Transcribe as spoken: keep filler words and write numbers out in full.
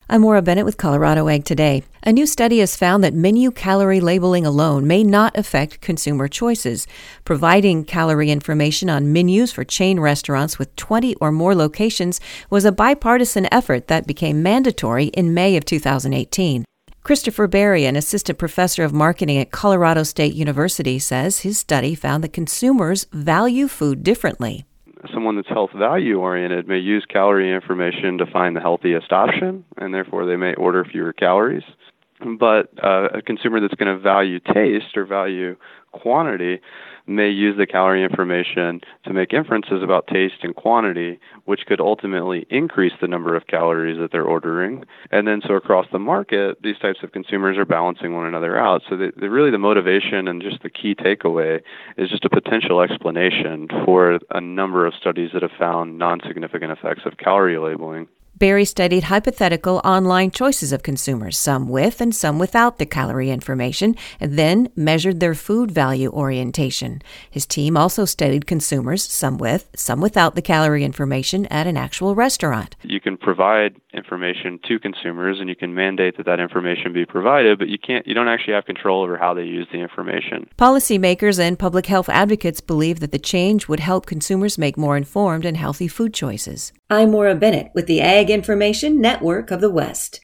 I'm Maura Bennett with Colorado Ag Today. A new study has found that menu calorie labeling alone may not affect consumer choices. Providing calorie information on menus for chain restaurants with twenty or more locations was a bipartisan effort that became mandatory in May of two thousand eighteen. Christopher Berry, an assistant professor of marketing at Colorado State University, says his study found that consumers value food differently. Someone that's health value oriented may use calorie information to find the healthiest option, and therefore they may order fewer calories. But uh, a consumer that's going to value taste or value quantity may use the calorie information to make inferences about taste and quantity, which could ultimately increase the number of calories that they're ordering. And then so across the market, these types of consumers are balancing one another out. So the, the, really the motivation and just the key takeaway is just a potential explanation for a number of studies that have found non-significant effects of calorie labeling. Berry studied hypothetical online choices of consumers, some with and some without the calorie information, and then measured their food value orientation. His team also studied consumers, some with, some without the calorie information at an actual restaurant. You can provide information to consumers and you can mandate that that information be provided, but you can't, you don't actually have control over how they use the information. Policymakers and public health advocates believe that the change would help consumers make more informed and healthy food choices. I'm Maura Bennett with the Ag Information Network of the West.